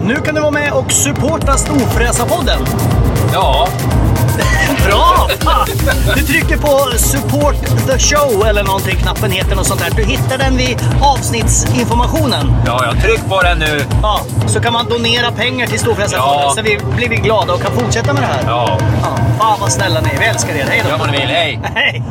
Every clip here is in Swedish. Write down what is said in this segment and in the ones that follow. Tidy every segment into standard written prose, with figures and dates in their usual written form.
Nu kan du vara med och supporta Storfräsarpodden. Ja. Bra! Du trycker på support the show eller någonting, knappen heter något sånt där. Du hittar den vid avsnittsinformationen. Ja, jag tryck på den nu. Ja, så kan man donera pengar till Storfräsarpodden så blir vi glada och kan fortsätta med det här. Ja. Fan vad snälla ni är, vi älskar er. Hej då. Gör vad ni vill, hej. Hej.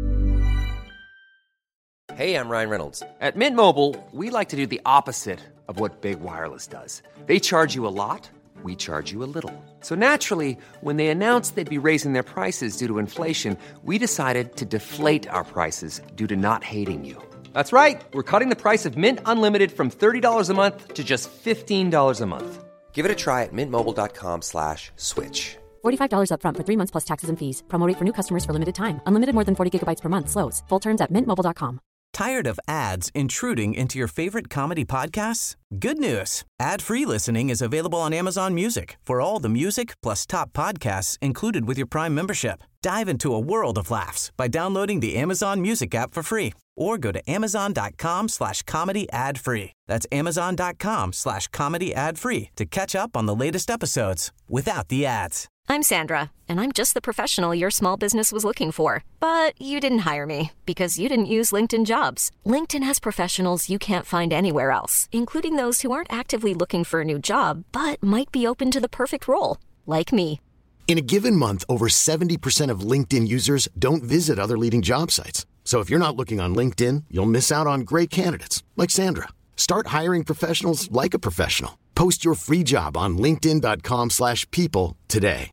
Hey, I'm Ryan Reynolds. At Mint Mobile, we like to do the opposite of what Big Wireless does. They charge you a lot, we charge you a little. So naturally, when they announced they'd be raising their prices due to inflation, we decided to deflate our prices due to not hating you. That's right. We're cutting the price of Mint Unlimited from $30 a month to just $15 a month. Give it a try at mintmobile.com/switch. $45 up front for 3 months plus taxes and fees. Promo rate for new customers for limited time. Unlimited more than 40 gigabytes per month. Slows full terms at mintmobile.com. Tired of ads intruding into your favorite comedy podcasts? Good news. Ad-free listening is available on Amazon Music for all the music plus top podcasts included with your Prime membership. Dive into a world of laughs by downloading the Amazon Music app for free or go to amazon.com/comedy ad-free. That's amazon.com/comedy ad-free to catch up on the latest episodes without the ads. I'm Sandra, and I'm just the professional your small business was looking for. But you didn't hire me because you didn't use LinkedIn Jobs. LinkedIn has professionals you can't find anywhere else, including those who aren't actively looking for a new job, but might be open to the perfect role, like me. In a given month, over 70% of LinkedIn users don't visit other leading job sites. So if you're not looking on LinkedIn, you'll miss out on great candidates like Sandra. Start hiring professionals like a professional. Post your free job on linkedin.com/people today.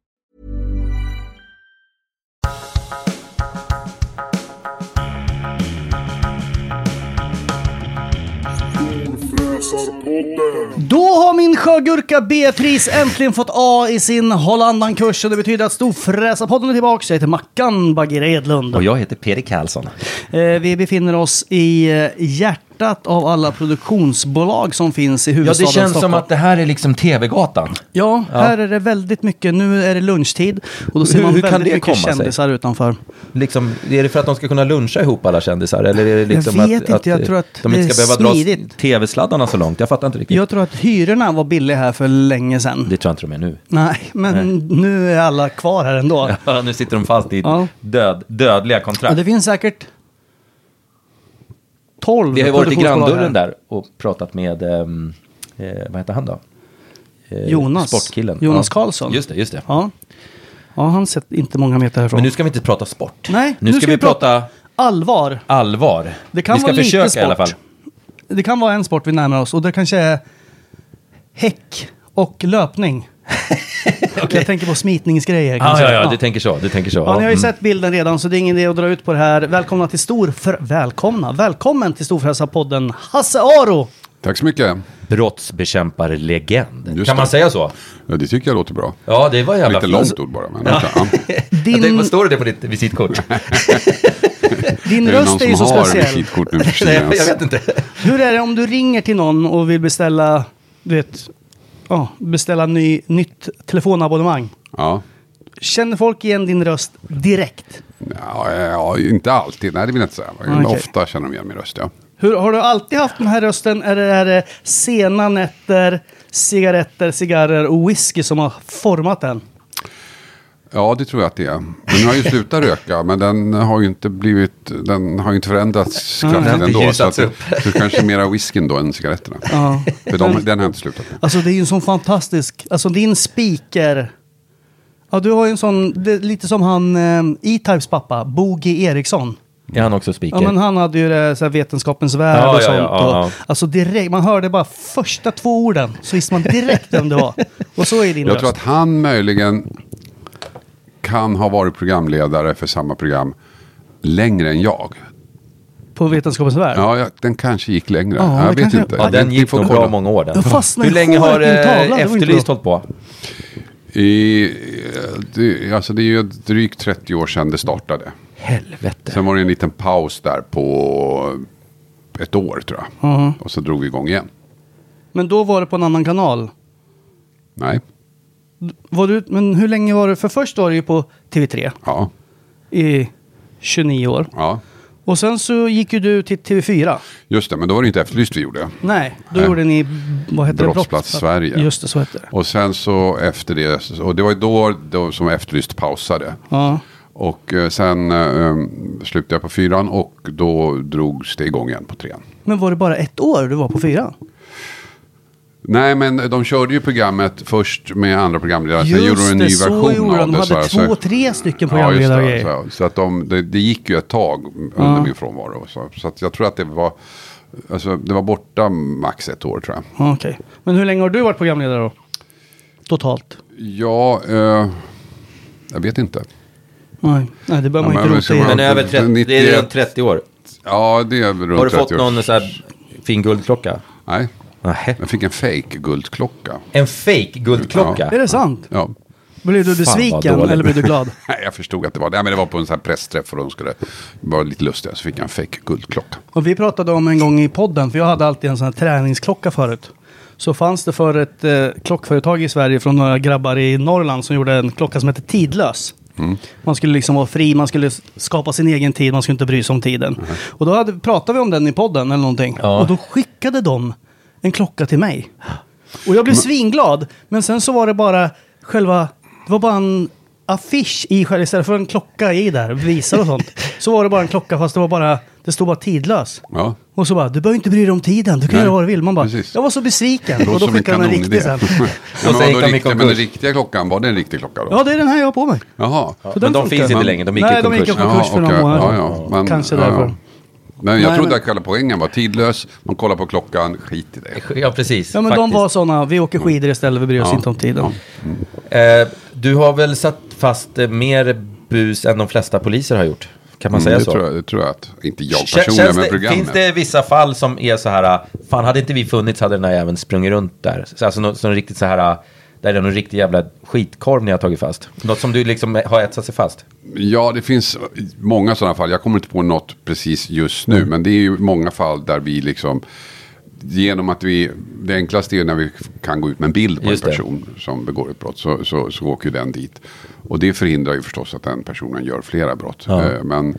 Då har min sjögurka Beatrice äntligen fått A i sin Hollandan-kurs och det betyder att Storfräsarpodden är tillbaka. Jag heter Mackan Bagheera Edlund. Och jag heter Peter Karlsson. Vi befinner oss i hjärtat av alla produktionsbolag som finns i huvudstaden Ja, det känns Stockholm. som att det här är liksom TV-gatan. Ja, här är det väldigt mycket. Nu är det lunchtid och då ser man Hur kan väldigt det mycket komma sig? kändisar utanför. Liksom, är det för att de ska kunna luncha ihop alla kändisar? Eller är det liksom Jag vet att, inte, jag tror att de inte ska det är behöva dra smidigt. TV-sladdarna så långt? Jag fattar inte riktigt. Jag tror att hyrorna var billiga här för länge sedan. Det tror jag inte de är nu. Nej, men nu är alla kvar här ändå. Ja, nu sitter de fast i Ja. dödliga Ja, kontrakt. det finns säkert 12 Vi har ju varit i produktionsbolag granndörren här. där och pratat med, vad heter han då? Jonas. Sportkillen. Jonas Ja. Karlsson. Just det. Ja. Ja, han sett inte många meter härifrån. Men nu ska vi inte prata sport. Nej, nu ska vi prata allvar. allvar. Det kan vi ska vara lite försöka sport. i alla fall. Det kan vara en sport vi närmar oss och det kanske är häck och löpning. Okay. Jag tänker på smitningsgrejer. Kan jag säga. Ja, du tänker så. Ja, ni har ju sett bilden redan så det är ingen idé att dra ut på det här. Välkommen till Storfräsarpodden Hasse Aro. Tack så mycket. Brottsbekämparlegend. Just Kan man det. säga så? Ja, det tycker jag låter bra. Ja, det var jävla Lite långt ord bara. Men ja. Vad står det på ditt visitkort? Din Är det någon röst är ju som så har speciell. visitkort nu för Nej, tiden? jag vet inte. Hur är det om du ringer till någon och vill beställa, nytt telefonabonnemang? Ja. Känner folk igen din röst direkt? Ja, inte alltid. Nej, det vill jag inte säga. Okej. Ofta känner de igen min röst, ja. Har du alltid haft den här rösten? Eller är det sena nätter, cigaretter och whisky som har format den? Ja, det tror jag att det är. Men nu har ju slutat röka, men den har ju inte förändrats kraftigt har inte ändå. Så ljusats att upp. det kanske är mera whiskyn då än cigaretterna. Ja. För den har jag inte slutat med. Alltså det är ju en sån fantastisk, alltså din speaker. Ja, du har ju en sån, lite som han E-Types pappa, Bo G. Eriksson. Är han också speaker? Ja, men han hade ju det, så här, Vetenskapens värld och sånt. Ja. Alltså direkt, man hörde bara första 2 orden så visste man direkt vem det var. Och så är din Jag röst. tror att han möjligen kan ha varit programledare för samma program längre än jag. På Vetenskapens värld. Ja, den kanske gick längre. Ja, jag det vet kanske- inte. Ja, den Vi gick får nog kolla. bra många år den. Jag fastnade Hur länge har i en tavla, det var inte Efterlyst bra. hållit på? Alltså det är ju drygt 30 år sedan det startade. Helvete. Sen var det en liten paus där på 1 år tror jag. Mhm. Och så drog vi igång igen. Men då var det på en annan kanal. Nej, Men hur länge var det? För först var det ju på TV3 ja, i 29 år. ja. Och sen så gick ju du till TV4. Just det, men då var det inte Efterlyst vi gjorde. Nej, då gjorde ni, vad heter det? Brottsplats Sverige. Just det, så heter det. Och sen så efter det, och det var ju då som Efterlyst pausade. Ja. Och sen slutade jag på 4 och då drogs det igång igen på 3. Men var det bara 1 år du var på 4? Nej, men de körde ju programmet först med andra programledare. Sen gjorde de en ny version av det. De hade 2-3 stycken programledare. Ja, så att det gick ju ett tag under min frånvaro. Så att jag tror att det var borta max 1 år, tror jag. Okej. Men hur länge har du varit programledare då? Totalt? Ja, jag vet inte. Nej, det bör man inte rota i. Men över 30, det är runt 30 år. Ja, det är runt 30 år. Har du fått någon så här fin guldklocka? Nej. Nej. Jag fick en fake guldklocka. En fake guldklocka? Är det sant? Ja. Blev du besviken eller blev du glad? Nej, jag förstod att det var det. Men det var på en sån här pressträff och de skulle vara lite lustiga. Så fick jag en fake guldklocka. Och vi pratade om en gång i podden, för jag hade alltid en sån här träningsklocka förut. Så fanns det för ett klockföretag i Sverige från några grabbar i Norrland som gjorde en klocka som heter Tidlös. Man skulle liksom vara fri, man skulle skapa sin egen tid, man skulle inte bry sig om tiden. Och då pratade vi om den i podden eller någonting. Och då skickade de en klocka till mig. Och jag blev svinglad. Men sen så var det bara det var bara en affisch i själv, istället för en klocka i där, visar och sånt. Så var det bara en klocka, fast det stod bara tidlös. Ja. Och så bara, du behöver inte bry dig om tiden, du kan göra vad du vill. Man bara, precis. Jag var så besviken. Och då skickade de en riktig sen. Men den riktiga klockan, var det en riktig klocka då? Ja, det är den här jag har på mig. Jaha. Ja, men de finns inte längre, de gick i konkurs. Nej, de gick i konkurs för några månader. Men, kanske därför. Men jag trodde att själva poängen var tidlös. Man kollar på klockan, skit i det. Ja, precis. Ja, men faktiskt. de var sådana, vi åker skidor istället, vi bryr oss inte om tiden. Du har väl satt fast mer bus än de flesta poliser har gjort? Kan man säga så? Det tror jag att, inte jag personligen, men programmet. Finns det vissa fall som är så här, fan hade inte vi funnits hade den här även sprungit runt där? Alltså något som riktigt så här, där är det någon riktig jävla skitkorv ni har tagit fast? Något som du liksom har etsat sig fast? Ja, det finns många sådana fall. Jag kommer inte på något precis just nu, men det är ju många fall där vi liksom, genom att det enklaste är när vi kan gå ut med en bild på en person som begår ett brott, så åker ju den dit. Och det förhindrar ju förstås att den personen gör flera brott. Men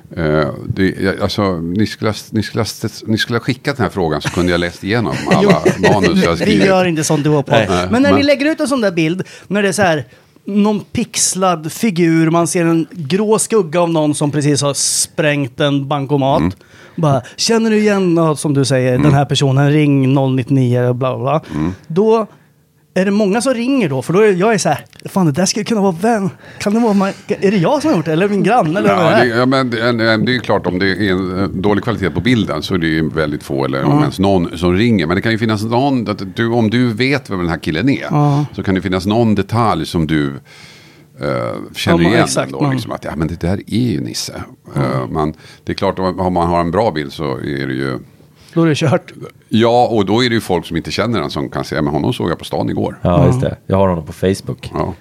ni skulle ha skickat den här frågan så kunde jag läst igenom alla manus jag skrivit. Vi gör inte sånt i vår podd. Men när ni lägger ut en sån där bild, när det är så här någon pixlad figur, man ser en grå skugga av någon som precis har sprängt en bankomat. Bara, känner du igen, som du säger, den här personen, ring 099 och bla bla bla. Då är det många som ringer då, för då är jag så här, fan det där skulle kunna vara vem? Kan det vara är det jag som har gjort det, eller min granne? Eller men det är klart, om det är en dålig kvalitet på bilden så är det ju väldigt få, eller om ens någon som ringer. Men det kan ju finnas någon, om du vet vem den här killen är, så kan det finnas någon detalj som du känner igen då, liksom att men det där är ju Nisse. Men det är klart, om man har en bra bild så är det ju, då är det kört. Ja, och då är det ju folk som inte känner den som kan säga, men honom såg jag på stan igår. Ja, just det. Jag har honom på Facebook. Ja.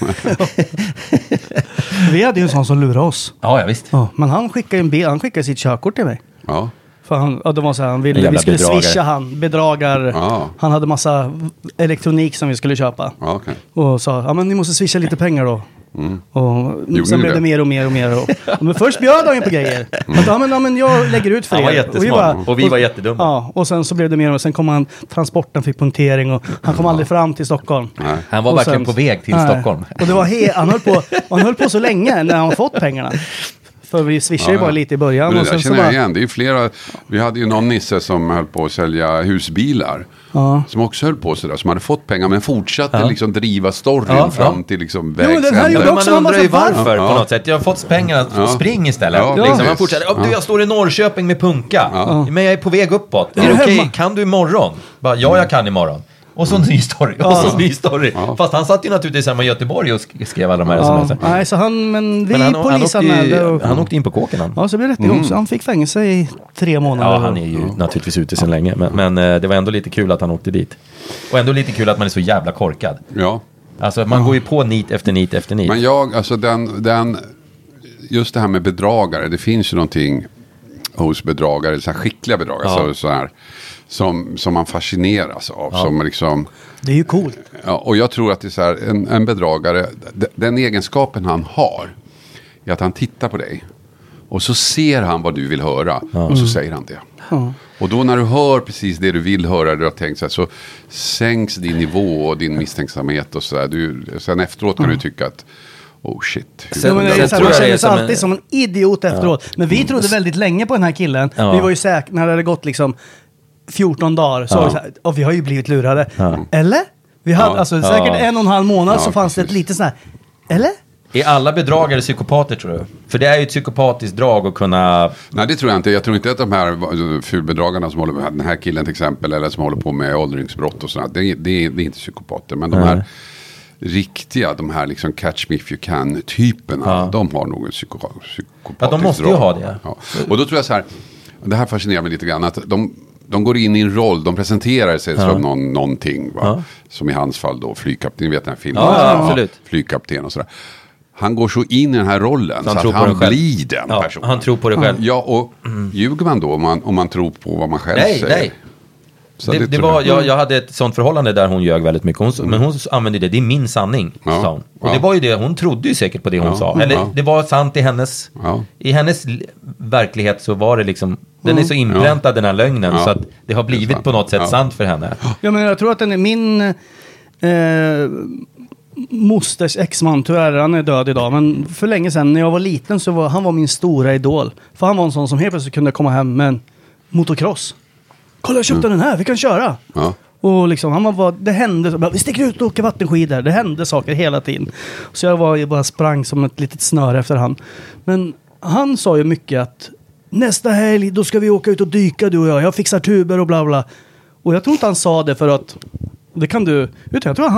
Vi hade ju en sån som lurade oss. Ja, visst. Ja, men han skickade en bild, han skickade sitt körkort till mig. Ja. För det var så här, vi skulle swisha bedragare. Han hade massa elektronik som vi skulle köpa. Okay. Och sa, men ni måste swisha lite pengar då. Och sen blev det mer och mer och mer. Men först bjöd han ju på grejer. Att, men jag lägger ut för er. Han var jättesmart. Och vi var jättedumma. Ja, och sen så blev det mer och sen kom transporten fick punktering och han kom aldrig fram till Stockholm. Nej. Han var verkligen på väg till Stockholm. Och det var han höll på så länge när han fått pengarna. För vi swishade ju bara lite i början. Men och det sen känner så jag igen. Det är ju flera. Vi hade ju någon Nisse som höll på att sälja husbilar. Som också höll på sådär. Som hade fått pengar men fortsatte liksom driva storyn fram till liksom vägs ände. Man undrar ju varför på något sätt. Jag har fått pengar, spring istället. Liksom, man fortsätter. Jag står i Norrköping med punka. Men jag är på väg uppåt. Är det okej? Kan du imorgon? Bara, jag kan imorgon. Och så ny story. Och så ny story. Fast han satt ju naturligtvis hemma i Göteborg och skrev alla de här sms. Nej, så han åkte in på kåken. Ja, så blev det rättegång. Så han fick fängelse i 3 månader. Ja, han är ju naturligtvis ute sedan länge. Men det var ändå lite kul att han åkte dit. Och ändå lite kul att man är så jävla korkad. Ja. Alltså man går ju på nit efter nit efter nit. Men just det här med bedragare. Det finns ju någonting hos bedragare, så här skickliga bedragare. Så här, som man fascineras av. Som liksom, det är ju coolt. Ja, och jag tror att det är så här, en bedragare, den egenskapen han har är att han tittar på dig Och så ser han vad du vill höra. Och så säger han det. Och då när du hör precis det du vill höra, du har tänkt så här, så sänks din nivå och din misstänksamhet och så där. Sen efteråt kan du tycka att oh shit. Man känner sig alltid som en idiot efteråt. Men vi trodde väldigt länge på den här killen. Vi var ju säkra när det hade gått liksom 14 dagar. Så var vi så här, och vi har ju blivit lurade. Eller? Vi hade alltså säkert 1,5 månad så fanns det ett lite så här. Eller? Är alla bedragare psykopater, tror du? För det är ju ett psykopatiskt drag att kunna... Nej, det tror jag inte. Jag tror inte att de här fulbedragarna som håller med, den här killen till exempel, eller som håller på med åldringsbrott och sådär, det är inte psykopater. Men de här riktiga, de här liksom catch me if you can typerna, de har nog en psykopatisk drag. De måste ju ha det. Ja. Och då tror jag så här, det här fascinerar mig lite grann, att de går in i en roll, de presenterar sig som någonting, va? Som i hans fall då, flygkapten, ni vet den här filmen, flygkapten och sådär. Han går så in i den här rollen så att han blir den personen. Han tror på det själv. Ja, och ljuger man då om man tror på vad man själv säger? Nej. Det var, jag hade ett sånt förhållande där hon ljög väldigt mycket. Men hon använde det är min sanning, sa hon. Och det var ju det, hon trodde ju säkert på det hon sa. Eller det var sant i hennes verklighet, så var det liksom, den är så inpräntad den här lögnen så att det har blivit på något sätt sant för henne. Ja, men jag tror att den är min mosters exman, tyvärr, han är död idag, men för länge sedan när jag var liten så var han min stora idol. För han var en sån som helt plötsligt kunde komma hem med en motocross. Kolla, jag köpte den här, vi kan köra. Och liksom, det hände, vi sticker ut och åker vattenskidor. Det hände saker hela tiden. Så jag bara sprang som ett litet snöre efter han. Men han sa ju mycket att nästa helg, då ska vi åka ut och dyka, du och jag fixar tuber och bla bla. Och jag tror inte han sa det för att, det kan du, jag tror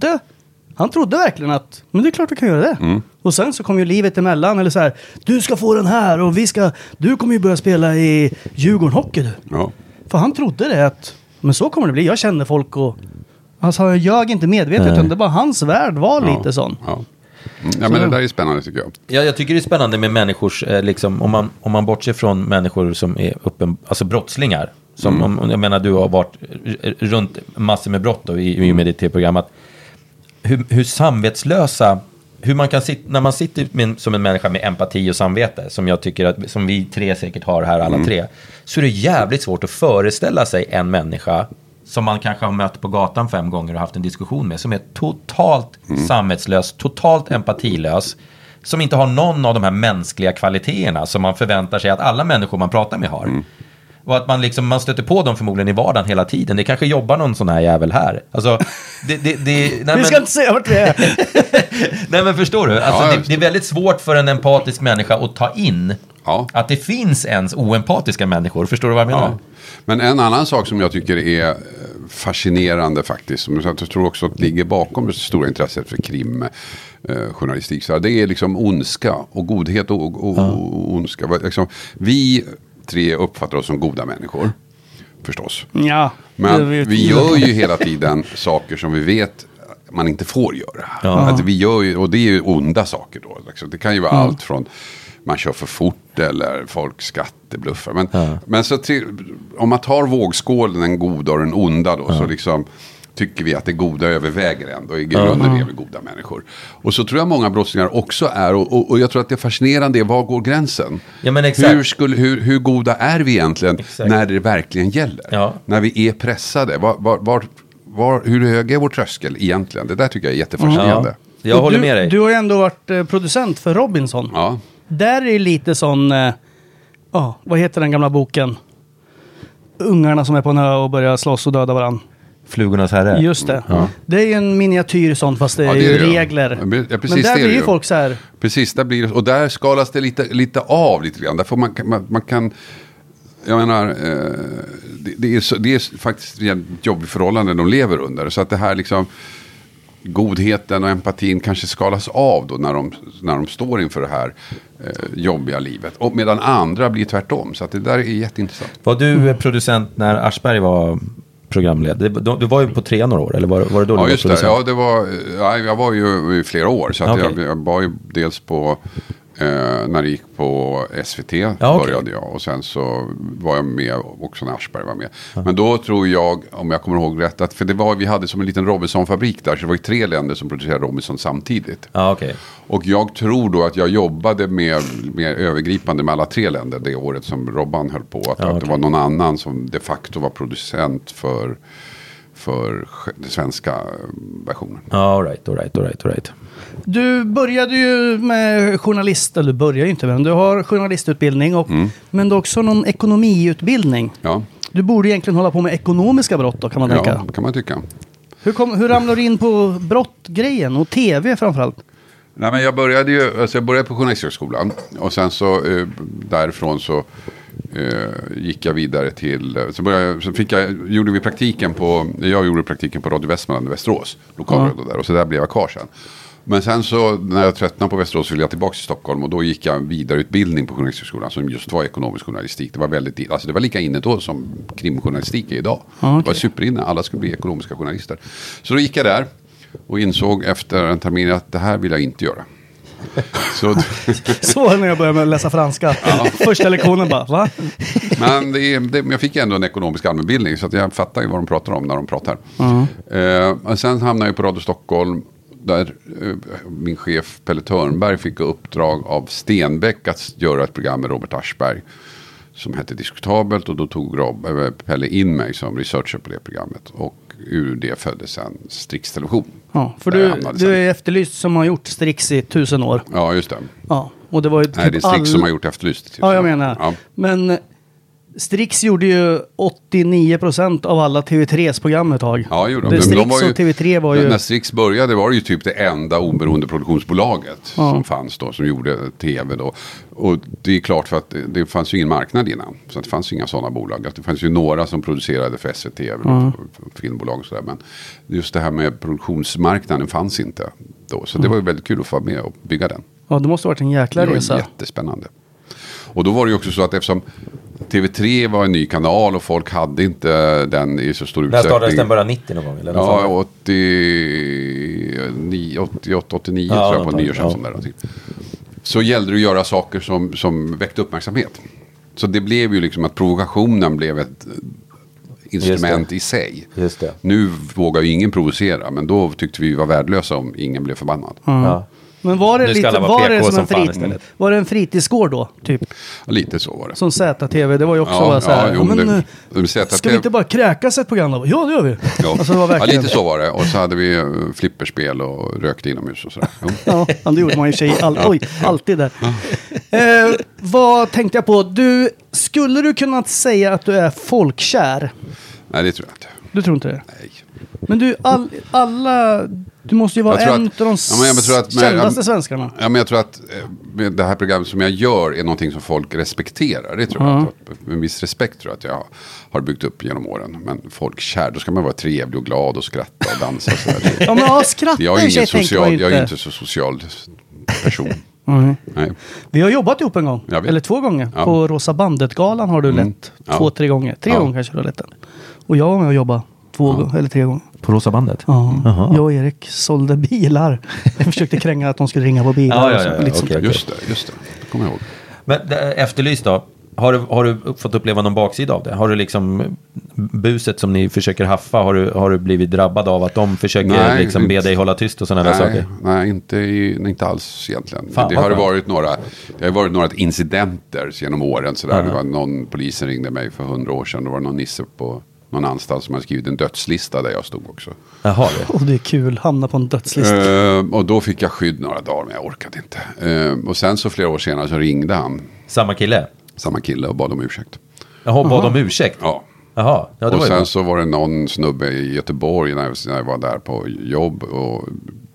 han trodde verkligen att, men det är klart vi kan göra det. Och sen så kom ju livet emellan, eller så här, du ska få den här och du kommer ju börja spela i Djurgården hockey du. Ja. För han trodde det att, men så kommer det bli. Jag känner folk och, alltså jag ljög inte medvetet, utan det bara hans värld var lite sån. Ja. Ja, men det där är spännande tycker jag. Ja, jag tycker det är spännande med människors, liksom, om man bortser från människor som är alltså brottslingar. Som, jag menar, du har varit runt massor med brott då, i med ditt program, att hur samvetslösa, hur man kan sitta, när man sitter som en människa med empati och samvete, som jag tycker att, som vi tre säkert har här alla tre, så är det jävligt svårt att föreställa sig en människa som man kanske har mött på gatan 5 gånger och haft en diskussion med, som är totalt samvetslös, totalt empatilös, som inte har någon av de här mänskliga kvaliteterna som man förväntar sig att alla människor man pratar med har. Och att man stöter på dem förmodligen i vardagen hela tiden. Det kanske jobbar någon sån här jävel här. Alltså, vi ska inte säga vart vi är. Nej, men förstår du? Alltså, det är väldigt svårt för en empatisk människa att ta in att det finns ens oempatiska människor. Förstår du vad jag menar? Ja. Men en annan sak som jag tycker är fascinerande faktiskt, som jag tror också att ligger bakom det stora intresset för krimjournalistik, så det är liksom ondska och godhet och ondska. Liksom, vi tre uppfattar oss som goda människor, förstås. Ja, men vi gör ju hela tiden saker som vi vet man inte får göra. Att vi gör ju, och det är ju onda saker då. Det kan ju vara allt från man kör för fort eller folk skattebluffar. Men så om man tar vågskålen, den goda och den onda då, så liksom tycker vi att det goda överväger ändå. I grunden är vi goda människor. Och så tror jag många brottslingar också är. Och jag tror att det är fascinerande. Var går gränsen? Ja, men exakt. Hur goda är vi egentligen när det verkligen gäller? Ja. När vi är pressade. Hur hög är vår tröskel egentligen? Det där tycker jag är jättefascinerande. Ja. Jag håller med dig. Du har ju ändå varit producent för Robinson. Ja. Där är lite sån... vad heter den gamla boken? Ungarna som är på en ö och börjar slåss och döda varandra. Flugornas herre. Just det. Ja. Det är ju en miniatyr sånt, fast det är ju regler. Ja, men där blir ju folk så här... Precis, där blir det, och där skalas det lite grann. Därför man kan... Jag menar, det är faktiskt ett jobbigt förhållande de lever under. Så att det här liksom... godheten och empatin kanske skalas av då när de står inför det här jobbiga livet. Och medan andra blir tvärtom. Så att det där är jätteintressant. Var du producent när Aschberg var programledare? Du var ju på 3 några år, eller var det då du var producent? Ja, jag var ju i flera år. Så att jag var ju dels på När det gick på SVT började jag. Och sen så var jag med, också när Aschberg var med. Men då tror jag, om jag kommer ihåg rätt, att för vi hade som en liten Robinson-fabrik där. Så det var ju 3 länder som producerade Robinson samtidigt. Okay. Och jag tror då att jag jobbade mer övergripande med alla 3 länder det året som Robban höll på. Att det var någon annan som de facto var producent för den svenska versionen. All right. Du började ju med journalist, eller du börjar ju inte, men du har journalistutbildning men du har också någon ekonomiutbildning. Ja. Du borde egentligen hålla på med ekonomiska brott då, kan man tänka. Ja, kan man tycka. Hur ramlar du in på brottgrejen och tv framförallt? Nej, men jag började på Journalisthögskolan och sen så därifrån så gick jag vidare till gjorde praktiken på Radio Västmanland i Västerås, lokalradio där, och så där blev jag kvar sen. Men sen så när jag tröttnade på Västerås ville jag tillbaka till Stockholm och då gick jag vidareutbildning på Journalisthögskolan som just var ekonomisk journalistik. Det var det var lika inne då som krimjournalistik är idag. Okay. Det var superinne, alla skulle bli ekonomiska journalister. Så då gick jag där och insåg efter en termin att det här vill jag inte göra. Så när jag började med att läsa franska. Första lektionen bara, va? Men jag fick ändå en ekonomisk allmänbildning så att jag fattar ju vad de pratar om när de pratar. Och sen hamnade jag på Radio Stockholm där min chef Pelle Törnberg fick uppdrag av Stenbeck att göra ett program med Robert Aschberg som hette Diskutabelt, och då tog Pelle in mig som researcher på det programmet, och ur det föddes en Strix Television. Ja, för du är Efterlyst som har gjort Strix i 1000 år. Ja, just det. Ja, och det var ju typ nej, det är Strix som har gjort Efterlyst i 1000 år. Ja, jag menar. Ja. Men Strix gjorde ju 89% av alla TV3s program ett tag. Ja, gjorde de. Strix och TV3 var ju... När Strix började var det ju typ det enda oberoende produktionsbolaget som fanns då, som gjorde tv då. Och det är klart för att det fanns ju ingen marknad innan. Så det fanns ju inga sådana bolag. Det fanns ju några som producerade för SVT, filmbolag och sådär. Men just det här med produktionsmarknaden fanns inte då. Så det var ju väldigt kul att få med och bygga den. Ja, det måste ha varit en jäkla resa. Det var jättespännande. Och då var det ju också så att eftersom TV3 var en ny kanal och folk hade inte den i så stor utsträckning. När startades den bara 90 någon gång? Eller ja, 88, 89 tror jag på nyårsafton där. Så gällde det att göra saker som väckte uppmärksamhet. Så det blev ju liksom att provokationen blev ett instrument i sig. Just det. Nu vågar ju ingen provocera, men då tyckte vi var värdelösa om ingen blev förbannad. Ja. Men var det en fritidsgård då, typ? Ja, lite så var det. Som ZTV, det var ju också så här. Ska vi inte bara kräkas ett program då? Ja, det gör vi. Ja. Alltså, det var verkligen... lite så var det. Och så hade vi flipperspel och rökte inomhus och sådär. Ja, det gjorde man ju alltid där. Vad tänkte jag på? Skulle du kunna säga att du är folkkär? Nej, det tror jag inte. Du tror inte det? Nej. Men du, du måste ju vara en av de kändaste svenskarna. Ja, men jag tror att det här programmet som jag gör är någonting som folk respekterar. Det tror jag. Med en viss respekt tror jag att jag har byggt upp genom åren. Men folk kär, då ska man vara trevlig och glad och skratta och dansa. Och ja, men skratta jag är inte så social person. Nej. Vi har jobbat ihop en gång, eller 2 gånger. Ja. På Rosa Bandet-galan har du lett 2-3 gånger. 3 gånger kanske du har lett den. Och jag var med och jobbade 2 eller 3 gånger. På Rosa Bandet? Ja. Jag och Erik sålde bilar. Jag försökte kränga att de skulle ringa på bilar. Okay. Just det. Det kommer jag ihåg. Men Efterlyst då? Har du fått uppleva någon baksida av det? Har du liksom buset som ni försöker haffa, har du blivit drabbad av att de försöker be dig hålla tyst och sådana där saker? Nej, inte alls egentligen. Det har varit några incidenter genom åren. Sådär. Det var någon polisen ringde mig för 100 år sedan. Det var någon nisse på någon anstalt som hade skrivit en dödslista där jag stod också. Jaha, och det är kul, hamna på en dödslista. Och då fick jag skydd några dagar, men jag orkade inte. Och sen så flera år senare så ringde han. Samma kille och bad om ursäkt. Jaha, bad om ursäkt? Ja. Jaha. Ja, och sen så var det någon snubbe i Göteborg när jag var där på jobb. Och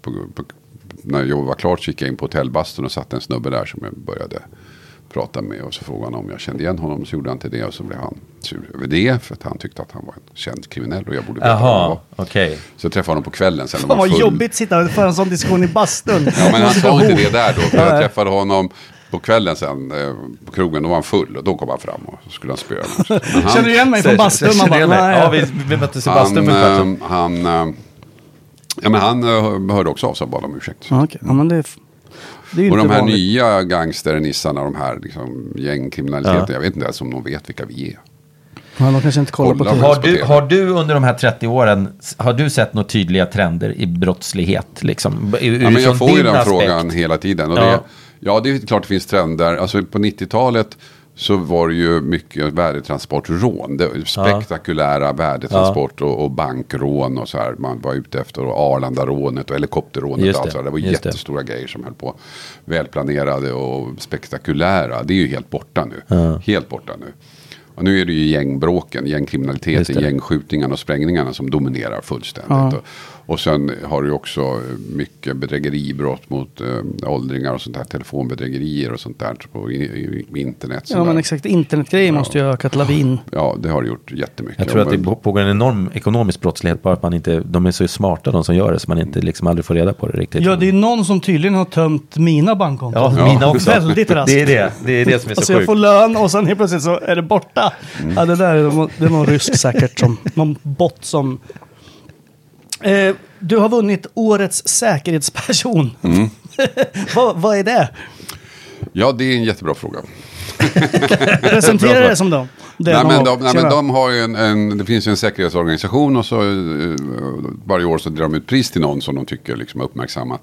när jobbet var klart så gick jag in på hotellbastun och satt en snubbe där som jag började prata med. Och så frågade han om jag kände igen honom, så gjorde han till det. Och så blev han sur över det, för att han tyckte att han var en känd kriminell och jag borde veta vad han var. Okay. Så jag träffade honom på kvällen sen. Det var jobbigt att sitta för en sån diskussion i bastun. Ja, men han sa inte det där då. För jag träffade honom på kvällen sen på krogen, då var han full och då kom han fram och så skulle han spöa. Känner du igen mig från bastun? Vi möttes i bastun han hörde också av sig och bad om ursäkt. Okay. Ja, men det Det är och de här vanligt. nya gangsternissarna, de här liksom, gängkriminaliteten, jag vet inte ens om de vet vilka vi är. Ja, de kanske inte kollar på det. Har du under de här 30 åren, har du sett några tydliga trender i brottslighet? Liksom, men jag får ju den frågan hela tiden. Och det är klart det finns trender. Alltså på 90-talet så var det ju mycket värdetransportrån. Spektakulära värdetransport och bankrån och så här. Man var ute efter och Arlandarånet och helikopterrånet. Det var jättestora grejer som höll på. Välplanerade och spektakulära. Det är ju helt borta nu. Helt borta nu. Och nu är det ju gängbråken, gängkriminaliteten, gängskjutningarna och sprängningarna som dominerar fullständigt. Och sen har du också mycket bedrägeribrott mot åldringar och sånt där, telefonbedrägerier och sånt där på internet. Ja, men exakt. Internetgrejer måste ju ha ökat lavin. Ja, det har gjort jättemycket. Jag tror att det pågår en enorm ekonomisk brottslighet, bara att man inte, de är så smarta de som gör det, så man inte liksom aldrig får reda på det riktigt. Ja, det är någon som tydligen har tömt mina bankkonton. Ja, mina också. Väldigt raskt. Det är det som är så alltså sjukt. Jag får lön och sen helt plötsligt så är det borta. Ja, det där är någon rysk säkert, som någon bot som... du har vunnit årets säkerhetsperson. Vad är det? Ja, det är en jättebra fråga. Presentera det som dem. Men de har ju det finns ju en säkerhetsorganisation och så varje år så drar de ut pris till någon som de tycker liksom har uppmärksammat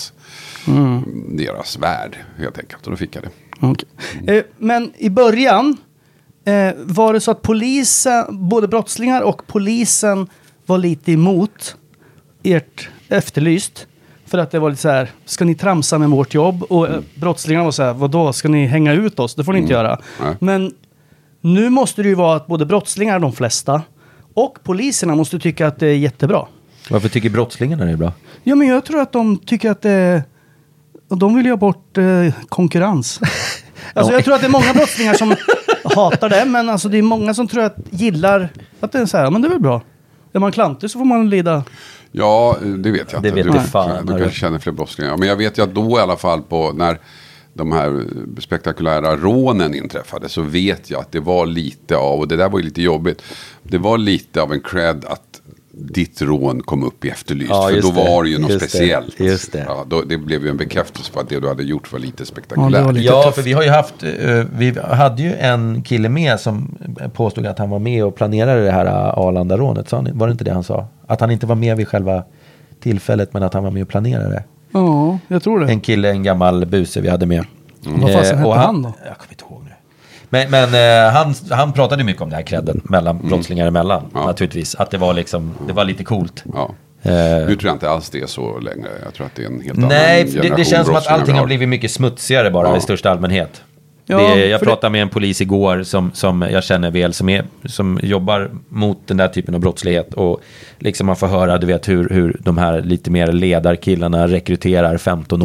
deras värld helt enkelt. Och då fick jag det. Okay. Men i början var det så att polisen, både brottslingar och polisen var lite emot ert Efterlyst. För att det var lite så här, ska ni tramsa med vårt jobb? Och brottslingarna var så här, vadå, ska ni hänga ut oss? Det får ni inte göra. Men nu måste det ju vara att både brottslingar, de flesta, och poliserna måste tycka att det är jättebra. Varför tycker brottslingarna det är bra? Ja, men jag tror att de tycker att det... Och de vill ju ha bort konkurrens. Alltså jag tror att det är många brottslingar som hatar det, men alltså det är många som tror att gillar att det är så här, men det är väl bra. Är man klantig så får man lida. Ja, det vet jag inte. Det vet du fan. Du kanske känner fler brottslingar. Men jag vet ju att då i alla fall på när de här spektakulära rånen inträffade, så vet jag att det var lite av, och det där var ju lite jobbigt, det var lite av en cred att ditt rån kom upp i Efterlyst. För då var det ju något speciellt. Just det. Ja, det blev ju en bekräftelse på att det du hade gjort var lite spektakulärt. Ja, för vi har ju haft, vi hade ju en kille med som påstod att han var med och planerade det här Arlandarånet. Var det inte det han sa? Att han inte var med vid själva tillfället, men att han var med och planerade det. Ja, jag tror det. En kille, en gammal buse vi hade med. Vad fan hette han då? Jag kommer inte ihåg nu. Men han pratade mycket om det här credden mellan brottslingar emellan. Naturligtvis. Att det var liksom, det var lite coolt. Ja. Nu tror jag inte alls det är så längre. Jag tror att det är en helt annan generation. Det känns som att allting har blivit mycket smutsigare bara i största allmänhet. Jag pratade med en polis igår som jag känner väl, som jobbar mot den där typen av brottslighet, och liksom man får höra, du vet, hur de här lite mer ledarkillarna rekryterar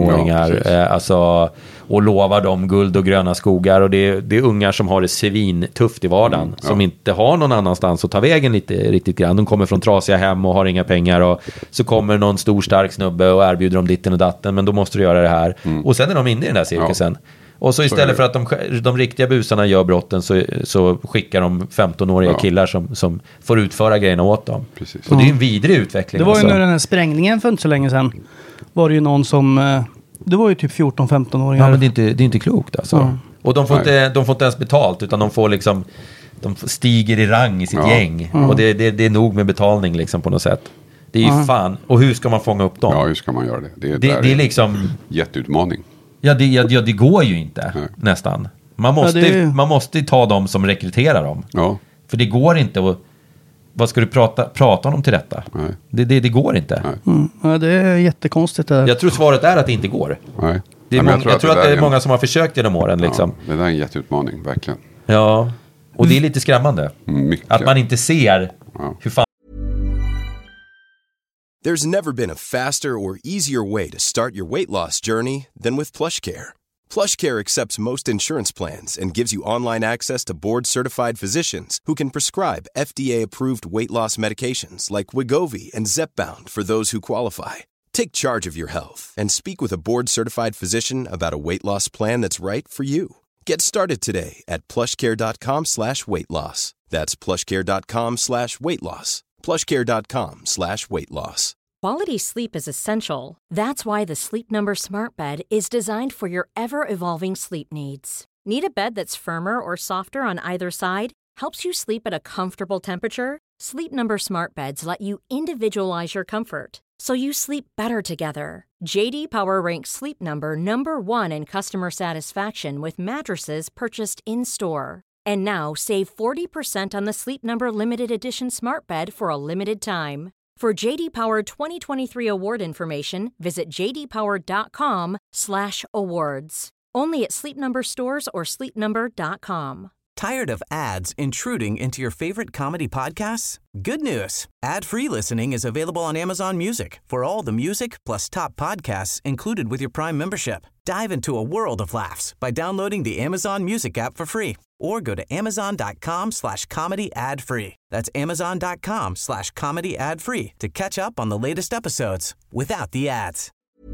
15-åringar och lovar dem guld och gröna skogar, och det är ungar som har det svintufft i vardagen, som inte har någon annanstans att ta vägen riktigt grann. De kommer från trasiga hem och har inga pengar, och så kommer någon stor stark snubbe och erbjuder dem ditten och datten, men då måste du göra det här. Och sen är de inne i den där cirkusen. Och så istället för att de riktiga busarna gör brotten, så skickar de 15-åriga killar som får utföra grejerna åt dem. Precis. Och det är en vidrig utveckling. Det var ju nu den här sprängningen för inte så länge sedan. Var det ju någon som... Det var ju typ 14-15-åringar. Ja, men det är inte klokt alltså. Och de får inte ens betalt, utan de får liksom... De stiger i rang i sitt gäng. Och det är nog med betalning liksom på något sätt. Det är ju fan... Och hur ska man fånga upp dem? Ja, hur ska man göra det? Det är liksom... Jätteutmaning. Ja, det går ju inte nästan. Man måste ta dem som rekryterar dem. Ja. För det går inte att... Vad ska du prata om till detta? Det går inte. Ja, det är jättekonstigt. Där. Jag tror svaret är att det inte går. Nej. Jag tror att det är många som har försökt genom åren. Liksom. Ja, det där är en jätteutmaning, verkligen. Ja, och det är lite skrämmande. Mycket. Att man inte ser hur fan... There's never been a faster or easier way to start your weight loss journey than with PlushCare. PlushCare accepts most insurance plans and gives you online access to board-certified physicians who can prescribe FDA-approved weight loss medications like Wegovy and Zepbound for those who qualify. Take charge of your health and speak with a board-certified physician about a weight loss plan that's right for you. Get started today at plushcare.com/weightloss. That's plushcare.com/weightloss. plushcare.com/weightloss. Quality sleep is essential. That's why the Sleep Number Smart Bed is designed for your ever-evolving sleep needs. Need a bed that's firmer or softer on either side? Helps you sleep at a comfortable temperature? Sleep Number Smart Beds let you individualize your comfort, so you sleep better together. JD Power ranks Sleep Number #1 in customer satisfaction with mattresses purchased in-store. And now, save 40% on the Sleep Number Limited Edition Smart Bed for a limited time. For JD Power 2023 award information, visit jdpower.com/awards. Only at Sleep Number stores or sleepnumber.com. Tired of ads intruding into your favorite comedy podcasts? Good news. Ad-free listening is available on Amazon Music for all the music plus top podcasts included with your Prime membership. Dive into a world of laughs by downloading the Amazon Music app for free or go to amazon.com/comedy ad-free. That's amazon.com/comedy ad-free to catch up on the latest episodes without the ads.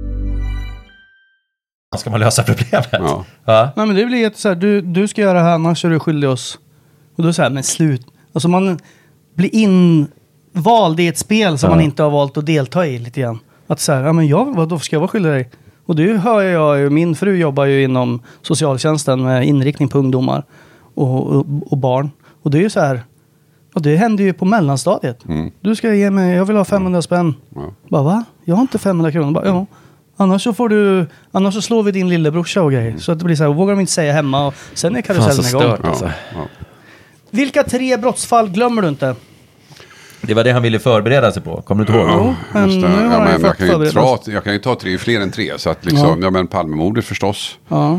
Ska man lösa problemet? Ja. Nej, men det blir jätte så här, du ska göra det här, annars är du skyldig oss. Och då så här, men slut. Alltså man blir invald i ett spel som man inte har valt att delta i lite grann. Att så här, ja men då ska jag vara skyldig dig? Och det hör jag ju, min fru jobbar ju inom socialtjänsten med inriktning på ungdomar och barn. Och det är ju så här, och det händer ju på mellanstadiet. Du ska ge mig, jag vill ha 500 spänn. Bara, va? Jag har inte 500 kronor. Bara, ja. Annars så slår vi din lillebrorsa och grejer. Så att det blir så här, vågar de inte säga hemma och sen är karusellen igång. Alltså. Ja. Vilka 3 brottsfall glömmer du inte? Det var det han ville förbereda sig på. Kommer du inte ihåg? Ja, just det. Jag kan ju ta 3, fler än 3. Så att liksom, men Palmemordet förstås. Ja.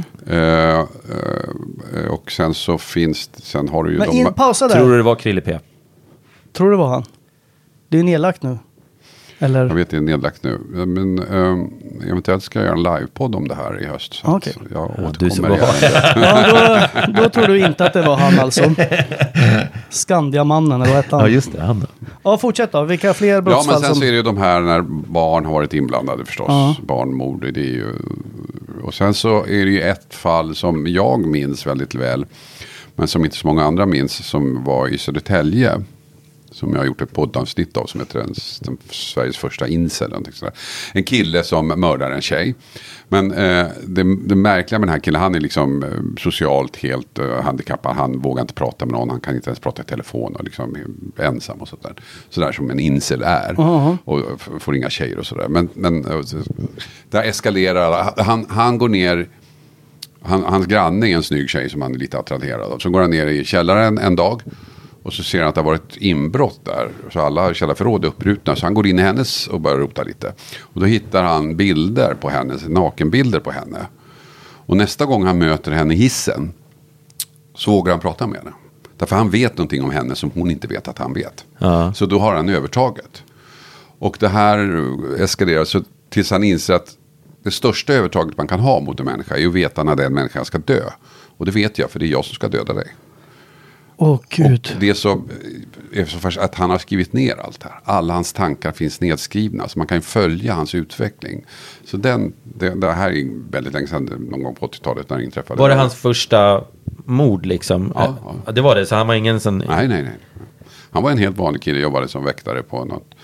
Och sen så sen har du ju pausa där. Tror du det var Krille P? Tror du det var han? Det är nedlagt nu. Eller? Jag vet, det är nedlagt nu. Men eventuellt ska jag göra en livepodd om det här i höst. Så okay. Jag återkommer då tror du inte att det var han alltså. Skandiamannen eller vad hette han? Ja, just det. Han. Ja, fortsätt då. Vilka fler brottsfall? Ja, men sen så är det ju de här när barn har varit inblandade förstås. Barnmord, det är ju... Och sen så är det ju ett fall som jag minns väldigt väl. Men som inte så många andra minns. Som var i Södertälje. Som jag har gjort ett poddavsnitt av som heter den Sveriges första incel. En kille som mördar en tjej. Men det märkliga med den här killen, han är liksom socialt helt handikappad. Han vågar inte prata med någon, han kan inte ens prata i telefon och liksom är ensam och sådär. Sådär som en incel är. Och får inga tjejer och sådär. Men där eskalerar, han går ner... Hans granne är en snygg tjej som han är lite attraherad av. Så går han ner i källaren en dag. Och så ser han att det har varit inbrott där. Så alla källarförråd är uppbrutna. Så han går in i hennes och börjar rota lite. Och då hittar han bilder på henne. Nakenbilder på henne. Och nästa gång han möter henne i hissen. Så vågar han prata med henne. Därför han vet någonting om henne som hon inte vet att han vet. Så då har han övertaget. Och det här eskalerar så tills han inser att det största övertaget man kan ha mot en människa är att veta när den människan ska dö. Och det vet jag, för det är jag som ska döda dig. Gud. Och det är så fast att han har skrivit ner allt här. Alla hans tankar finns nedskrivna. Så man kan följa hans utveckling. Så det här är väldigt länge sedan, någon gång på 80-talet när det inträffade. Var det hans första mord liksom? Ja. Det var det, så han var ingen sån... Nej. Han var en helt vanlig kille, jobbade som väktare på något...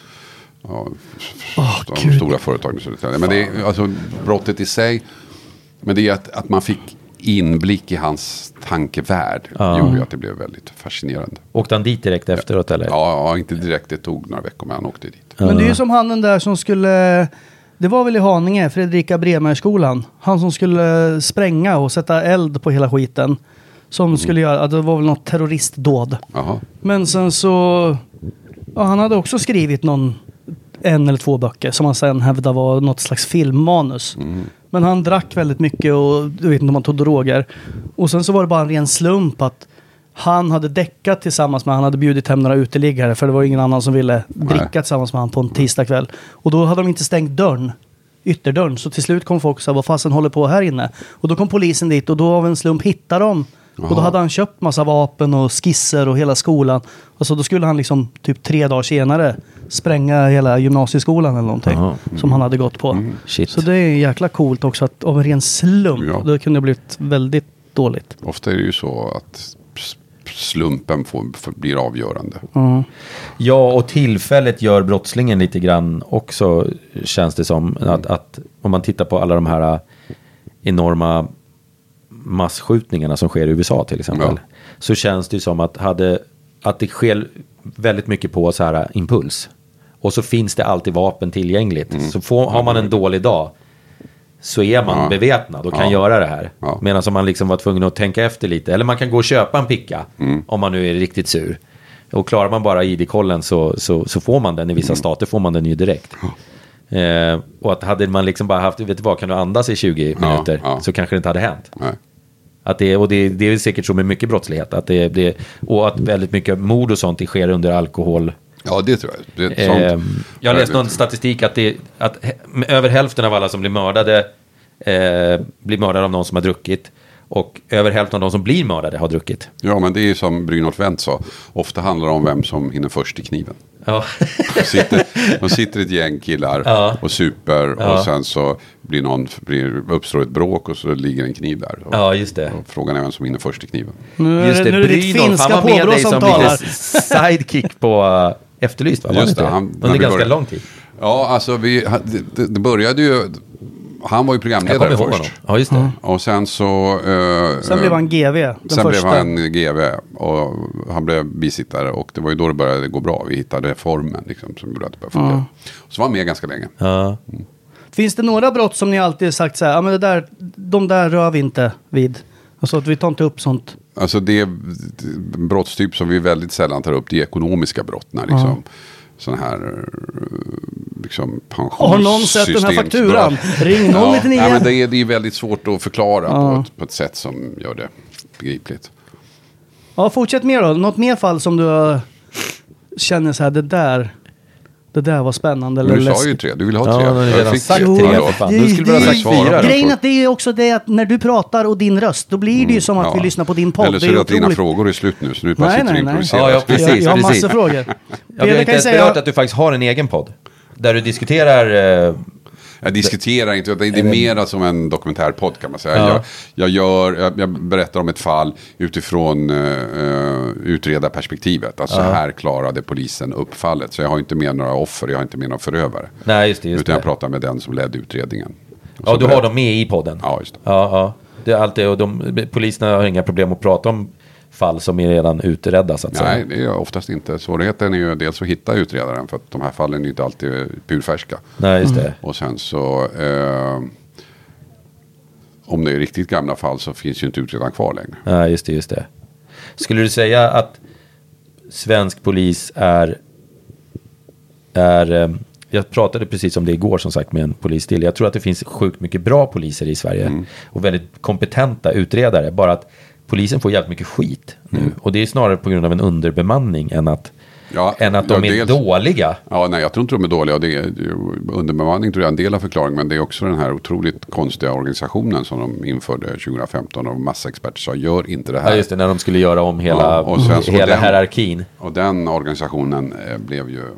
de stora företagen. Men det är alltså brottet i sig. Men det är att man fick inblick i hans tankevärld gjorde ju att det blev väldigt fascinerande. Åkte han dit direkt efteråt eller? Ja, inte direkt. Det tog några veckor men han åkte dit. Men det är ju som han den där som skulle... Det var väl i Haninge, Fredrika Bremer-skolan. Han som skulle spränga och sätta eld på hela skiten. Som skulle göra... Det var väl något terroristdåd. Aha. Men sen så... Ja, han hade också skrivit 1 eller 2 böcker som han sen hävdade var något slags filmmanus. Men han drack väldigt mycket och du vet inte om han tog droger. Och sen så var det bara en ren slump att han hade däckat tillsammans med, han hade bjudit hem några uteliggare för det var ingen annan som ville dricka tillsammans med han på en tisdagkväll. Och då hade de inte stängt dörren, ytterdörren. Så till slut kom folk och sa, vad fasen håller på här inne? Och då kom polisen dit och då av en slump hittade de. Och då hade han köpt massa vapen och skisser och hela skolan. Och så då skulle han liksom typ 3 dagar senare spränga hela gymnasieskolan eller någonting. Som han hade gått på. Så det är jäkla coolt också att av en ren slump. Det kunde ha blivit väldigt dåligt. Ofta är det ju så att slumpen blir avgörande. Ja, och tillfället gör brottslingen lite grann också, känns det som. Att om man tittar på alla de här enorma massskjutningarna som sker i USA till exempel, så känns det som att det sker väldigt mycket på så här impuls. Och så finns det alltid vapen tillgängligt. Så har man en dålig dag, så är man beväpnad och kan göra det här. Medan som man liksom var tvungen att tänka efter lite. Eller man kan gå och köpa en picka om man nu är riktigt sur. Och klarar man bara ID-kollen så får man den. I vissa stater får man den ju direkt. Och att hade man liksom bara haft, vet du vad, kan du andas i 20 minuter så kanske det inte hade hänt. Nej. Att det är säkert så med mycket brottslighet. Och att väldigt mycket mord och sånt sker under alkohol. Ja, det tror jag. Jag läste någon statistik att över hälften av alla som blir mördade av någon som har druckit. Och över hälften av de som blir mördade har druckit. Ja, men det är som Brynolf Wendt sa. Ofta handlar det om vem som hinner först i kniven. Ja. De sitter ett gäng killar och super. Och sen så uppstår ett bråk och så ligger en kniv där. Ja, just det. Och frågan är vem som hinner först i kniven. Just det, Brynolf, han var med dig som lite sidekick på Efterlyst, va? Just det. Under ganska lång tid. Ja, alltså det började ju... Han var ju programledare först. Ja, just det. Och sen så... sen blev han GV. Blev han GV. Och han blev bisittare. Och det var ju då det började gå bra. Vi hittade formen liksom, som gjorde att det började funka. Så var han med ganska länge. Ja. Finns det några brott som ni alltid sagt så här, men de där rör vi inte vid? Alltså att vi tar inte upp sånt. Alltså det brottstyp som vi väldigt sällan tar upp, det är ekonomiska brott. När liksom... sån här liksom pensionssystem. Har någon sett den här fakturan? Ring 099. Ja, men det är väldigt svårt att förklara på ett sätt som gör det begripligt. Ja, fortsätt mer då. Något mer fall som du känner så här, det där var spännande. Men du sa ju 3, du vill ha 3. Ja, jag fick sagt 3. Du skulle väl ha sagt 4. Grejen att det är också det att när du pratar och din röst, då blir det ju som att vi lyssnar på din podd. Eller så är det att dina frågor är slut nu, så nu bara sitter du improviserar. Ja, precis. Jag har massor frågor. Jag har inte ens berört att du faktiskt har en egen podd. Där du diskuterar... Jag diskuterar inte, det är mer som en dokumentärpodd kan man säga. Jag berättar om ett fall utifrån utredarperspektivet. Alltså här klarade polisen uppfallet. Så jag har inte med några offer, jag har inte med några förövare. Nej, just det. Utan jag pratar med den som ledde utredningen. Ja, du har dem med i podden. Ja, just det. Ja. Det är alltid, och poliserna har inga problem att prata om fall som är redan utredda så att säga. Nej, det är oftast inte. Svårigheten är ju dels att hitta utredaren, för att de här fallen är inte alltid purfärska. Nej, just det. Och sen så om det är riktigt gamla fall så finns ju inte utredaren kvar längre. Nej, just det. Skulle du säga att svensk polis är jag pratade precis om det igår som sagt med en polis till. Jag tror att det finns sjukt mycket bra poliser i Sverige och väldigt kompetenta utredare, bara att polisen får jävligt mycket skit nu. Och det är snarare på grund av en underbemanning än att de är dåliga. Ja, nej, jag tror inte de är dåliga. Och underbemanning tror jag är en del av förklaringen. Men det är också den här otroligt konstiga organisationen som de införde 2015. Och massa experter sa, gör inte det här. Ja, just det, när de skulle göra om hela hierarkin. Och den organisationen blev ju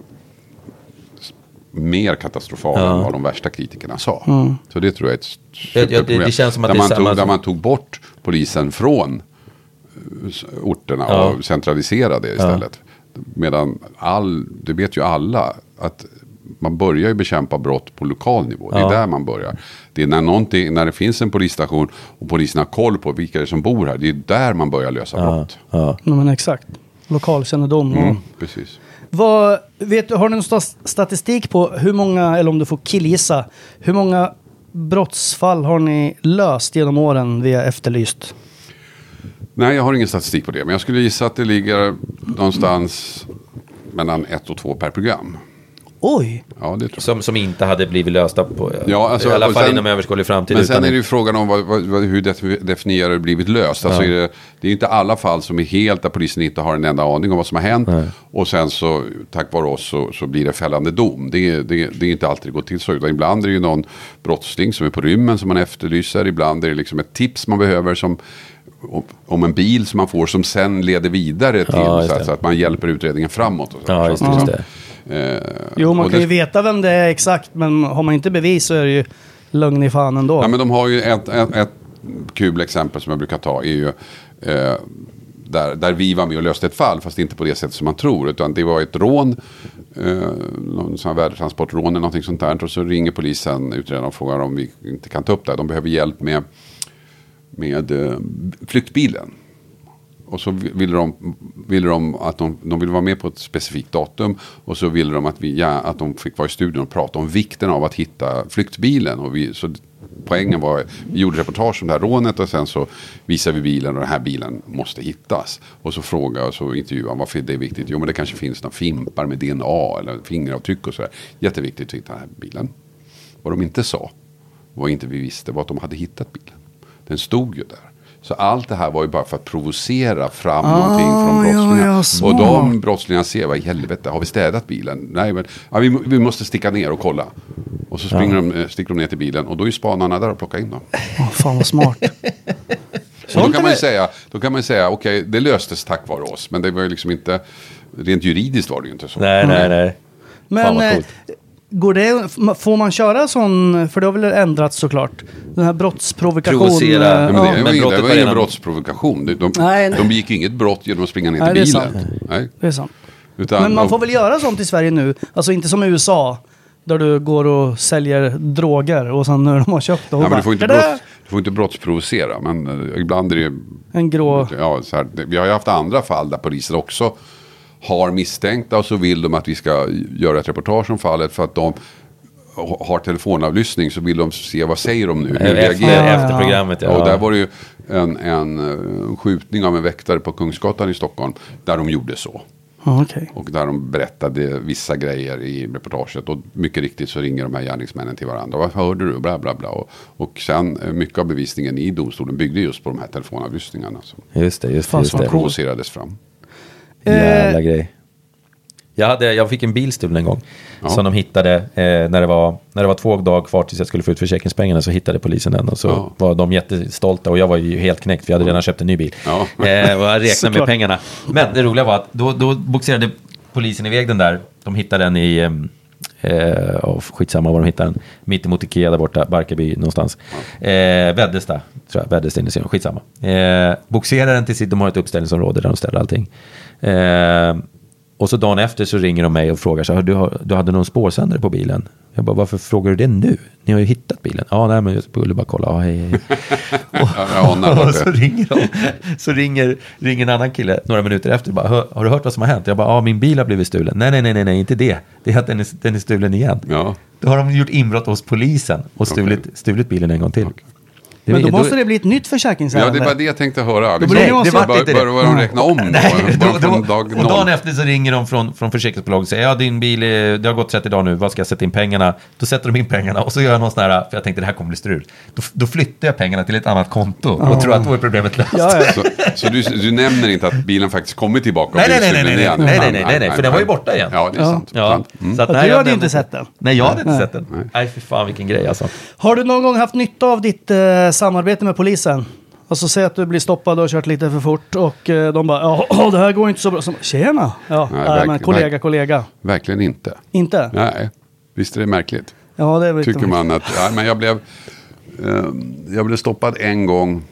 mer katastrofal än vad de värsta kritikerna sa. Så det tror jag är ett superproblem. Det känns som att där man tog bort polisen från orterna och centraliserade istället. Medan det vet ju alla att man börjar ju bekämpa brott på lokal nivå. Det är där man börjar. Det är när det finns en polisstation och polisen har koll på vilka det är som bor här. Det är där man börjar lösa brott. Ja, men exakt. Lokalkännedom. Precis. Har du någon statistik på hur många, eller om du får killgissa, hur många brottsfall har ni löst genom åren via Efterlyst? Nej, jag har ingen statistik på det. Men jag skulle gissa att det ligger någonstans mellan 1 och 2 per program. Oj! Ja, det tror jag. Som inte hade blivit lösta på i alla fall inom överskådlig framtid. Men sen är det ju frågan om hur definierar det blivit löst. Alltså det är inte alla fall som är helt där polisen inte har en enda aning om vad som har hänt. Och sen så, tack vare oss, så blir det fällande dom. Det är inte alltid det går till så. Ibland är det ju någon brottsling som är på rymmen som man efterlyser. Ibland är det liksom ett tips man behöver om en bil som man får som sen leder vidare till så att man hjälper utredningen framåt. Och så. Just det. Man kan ju veta vem det är exakt, men har man inte bevis så är det ju lögn i fan ändå. Ja, men de har ju ett kul exempel som jag brukar ta är ju där vi var med och löste ett fall, fast inte på det sättet som man tror, utan det var ett rån, någon sån här värdetransportrån eller någonting sånt där, och så ringer polisen, utredaren, och frågar om vi inte kan ta upp det. De behöver hjälp med flyktbilen. Och så ville de att de ville vara med på ett specifikt datum, och så ville de att de fick vara i studion och prata om vikten av att hitta flyktbilen. Och så poängen var, vi gjorde reportage om det här rånet, och sen så visade vi bilen, och den här bilen måste hittas. Och så frågade och så intervjuade varför det är viktigt. Jo, men det kanske finns några fimpar med DNA eller fingeravtryck och sådär. Jätteviktigt att hitta den här bilen. Vad de inte sa, vad inte vi visste, var att de hade hittat bilen. Den stod ju där. Så allt det här var ju bara för att provocera fram någonting från brottslingarna. Och de brottslingarna ser, vad i helvete, har vi städat bilen? Nej, men vi måste sticka ner och kolla. Och så sticker de ner till bilen, och då är ju spanarna där och plockar in dem. Fan vad smart. Och då kan man ju säga, okej, det löstes tack vare oss. Men det var ju liksom inte, rent juridiskt var det ju inte så. Nej. Men får man köra sån, för det har väl ändrats såklart, den här brottsprovokation. Provocera. Det var ingen brottsprovokation. De begick inget brott genom att springa ner till bilen. Det är sant. Men man får väl göra sånt i Sverige nu. Alltså inte som i USA, där du går och säljer droger och sen när de har köpt dem. Du får inte brottsprovocera, men ibland är det en grå. Ja, så här, vi har ju haft andra fall där poliser också har misstänkta, och så vill de att vi ska göra ett reportage om fallet för att de har telefonavlyssning, så vill de se vad säger de nu. Efter programmet, Och där var det ju en skjutning av en väktare på Kungsgatan i Stockholm där de gjorde så. Okay. Och där de berättade vissa grejer i reportaget, och mycket riktigt så ringer de här gärningsmännen till varandra. Vad hörde du? Bla bla bla. Och sen mycket av bevisningen i domstolen byggde just på de här telefonavlyssningarna. Just det. Provocerades fram. Jävla grej. Jag fick en bil stulen en gång som de hittade när det var 2 dagar kvar tills jag skulle få ut försäkringspengarna, så hittade polisen den, och så var de jättestolta, och jag var ju helt knäckt för jag hade redan köpt en ny bil. Och jag räknade med pengarna. Men det roliga var att då boxerade polisen iväg den där. De hittade den i skitsamma var de hittade den, mitt emot Ikea där borta, Barkarby någonstans. Väddesta, tror jag, Väddesta industrin, skitsamma. Boxerade den till sitt, de har ett uppställningsområde där de ställer allting. Och så dagen efter så ringer de mig och frågar så här, du hade någon spårsändare på bilen? Jag bara, varför frågar du det nu? Ni har ju hittat bilen. Ja, nej, men jag skulle bara kolla. Hej. Och så ringer en annan kille några minuter efter. Bara, har du hört vad som har hänt? Jag bara, min bil har blivit stulen. Nej, inte det. Det är att den är stulen igen. Ja. Då har de gjort inbrott hos polisen och stulit bilen en gång till. Okay. Men då måste det bli ett nytt försäkringsärende. Ja, det var det jag tänkte höra. Det börjar de räkna om då? Och dagen efter så ringer de från försäkringsbolaget och säger, din bil, det har gått 30 dagar nu, vad ska jag sätta in pengarna? Då sätter de in pengarna, och så gör jag någon sån här, för jag tänkte det här kommer bli strul. Då flyttar jag pengarna till ett annat konto och tror att då är problemet löst. Så du nämner inte att bilen faktiskt kommer tillbaka? Nej, för den var ju borta igen. Ja, det är sant. Så att, du hade inte sett den? Nej, jag hade inte sett den. Nej, för fan vilken grej alltså. Har du någon gång haft nytta av ditt samarbete med polisen? Alltså säg att du blir stoppad och har kört lite för fort, och de bara, det här går inte så bra. Tjena! Men kollega. Verkligen inte. Inte? Nej, visst är det märkligt. Ja, det är väl tycker man att, men jag blev stoppad en gång.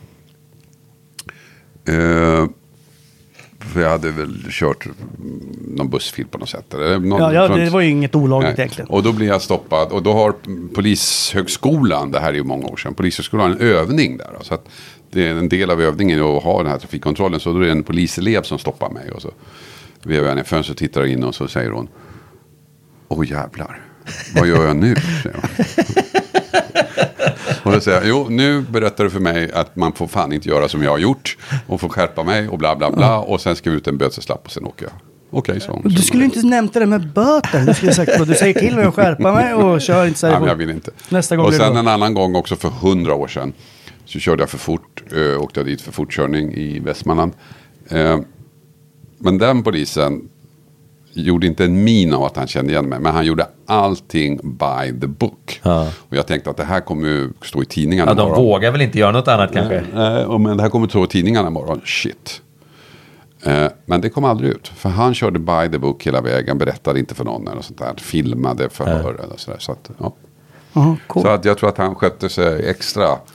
För jag hade väl kört någon bussfil på något sätt. Det var ju inget olagligt egentligen. Och då blir jag stoppad. Och då har Polishögskolan, det här är ju många år sedan, Polishögskolan har en övning där. Så att det är en del av övningen att ha den här trafikkontrollen. Så då är det en poliselev som stoppar mig. Och så vevar jag ner fönstret och tittar in, och så säger hon, jävlar, vad gör jag nu? Och då säger jag, nu berättar du för mig att man får fan inte göra som jag har gjort, och får skärpa mig och bla bla bla, och sen ska vi ut en böteslapp och sen åker jag. Okej, så. Du skulle inte nämnt det med böter. Du skulle sagt, du säger till mig att skärpa mig och kör inte. Nej, men jag vill inte. Nästa gång. Och sen en annan gång också för 100 år sedan så körde jag för fort, åkte jag dit för fortkörning i Västmanland. Men den polisen gjorde inte en min av att han kände igen mig, men han gjorde allting by the book. Och jag tänkte att det här kommer ju stå i tidningarna imorgon. De vågar väl inte göra något annat kanske? Men det här kommer stå i tidningarna imorgon. Shit. Men det kom aldrig ut. För han körde by the book hela vägen, berättade inte för någon eller sånt där, filmade förhör eller sådär. Så att, cool. Så att jag tror att han skötte sig extra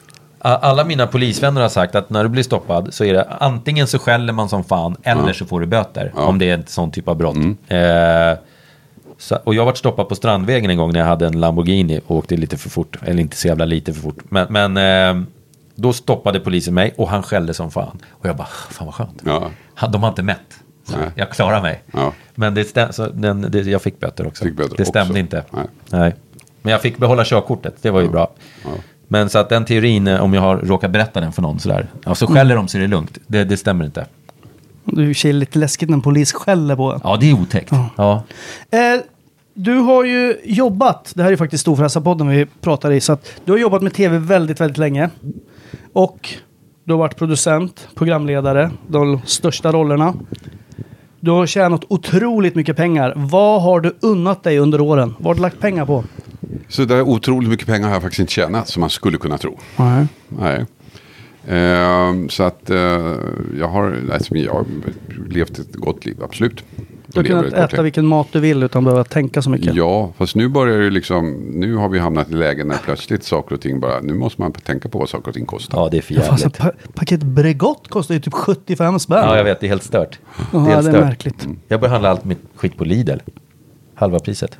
alla mina polisvänner har sagt att när du blir stoppad så är det antingen så skäller man som fan eller så får du böter. Om det är en sån typ av brott. Och jag har varit stoppad på Strandvägen en gång när jag hade en Lamborghini och åkte lite för fort. Eller inte så jävla lite för fort. Men då stoppade polisen mig och han skällde som fan. Och jag bara, fan vad skönt. De har inte mätt. Jag klarar mig. Men jag fick böter också. Det stämde inte. Nej. Men jag fick behålla körkortet. Det var ju bra. Men så att den teorin, om jag har råkat berätta den för någon sådär. Så skäller de så är det lugnt. Det stämmer inte. Du är lite läskigt när en polis skäller på en. Ja, det är otäckt. Ja. Du har ju jobbat, det här är faktiskt Storfräsarpodden vi pratar i, så att du har jobbat med tv väldigt, väldigt länge. Och du har varit producent, programledare, de största rollerna. Du har tjänat otroligt mycket pengar. Vad har du unnat dig under åren? Vad har du lagt pengar på? Så där otroligt mycket pengar har jag faktiskt inte tjänat som man skulle kunna tro. Nej. Så att jag har levt ett gott liv, absolut. Du har kunnat äta vilken mat du vill utan behöva tänka så mycket. Ja, fast nu börjar det liksom, nu har vi hamnat i lägen när plötsligt saker och ting bara, nu måste man tänka på vad saker och ting kostar. Ja, det är för jävligt. Paket Bregott kostar ju typ 75 spänn. Ja, jag vet, det är helt stört. Det är märkligt. Jag börjar handla allt mitt skit på Lidl. Halva priset.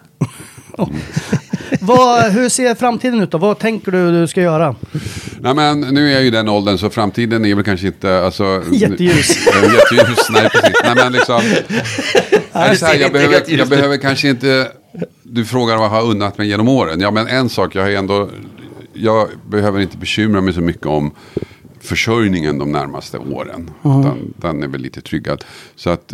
Hur ser framtiden ut då? Vad tänker du ska göra? Nej, men nu är jag ju den åldern så framtiden är väl kanske inte jätteljus. Jätteljus, nej precis. Nej, men liksom jag behöver kanske inte. Du frågar vad jag har unnat mig genom åren. Ja, men en sak, jag behöver inte bekymra mig så mycket om försörjningen de närmaste åren. Den är väl lite tryggad. Så att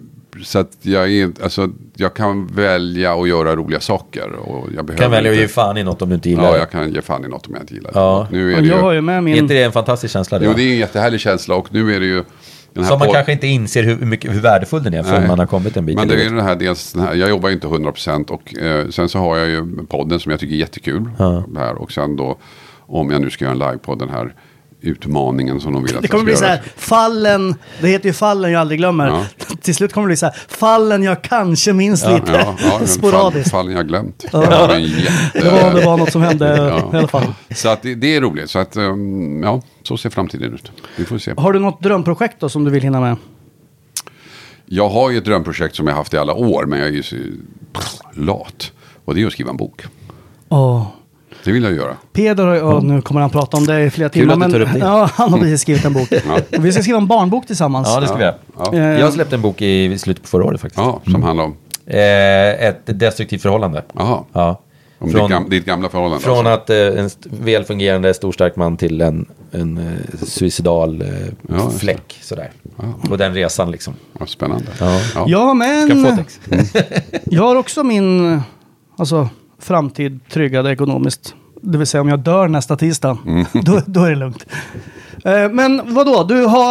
jag kan välja att göra roliga saker. Och jag kan välja att ge fan i något om du inte gillar det. Ja, jag kan ge fan i något om jag inte gillar det. Ja. Nu är det jag har ju med min... Är inte det en fantastisk känsla? Jo, det är en jättehärlig känsla och nu är det ju... Som man kanske inte inser hur värdefull den är förrän man har kommit en bit. Men det är det här, jag jobbar ju inte 100% och sen så har jag ju podden som jag tycker är jättekul. Här, och sen då, om jag nu ska göra en livepodd, den här utmaningen som de vill att det kommer bli så här, fallen, det heter ju fallen jag aldrig glömmer. Till slut kommer det bli så här, fallen jag kanske minns lite sporadiskt. Fallen jag glömt. Det var något som hände i alla fall. Så att det är roligt. Så att så ser framtiden ut. Vi får se. Har du något drömprojekt då som du vill hinna med? Jag har ju ett drömprojekt som jag haft i alla år, men jag är ju så lat. Och det är att skriva en bok. Det vill jag göra. Peder, nu kommer han prata om det i flera timmar. Men, han har precis skrivit en bok. Vi ska skriva en barnbok tillsammans. Ja, det ska vi göra. Jag släppte en bok i slutet på förra året faktiskt. Ja, som handlar om? Ett destruktivt förhållande. Ja. Om ditt gamla förhållande. Från att en välfungerande storstark man till en suicidal fläck. Sådär. Och den resan liksom. Ja, spännande. Ja, men... jag har också min... framtid tryggad ekonomiskt. Det vill säga om jag dör nästa tisdag. Då är det lugnt. Men vadå?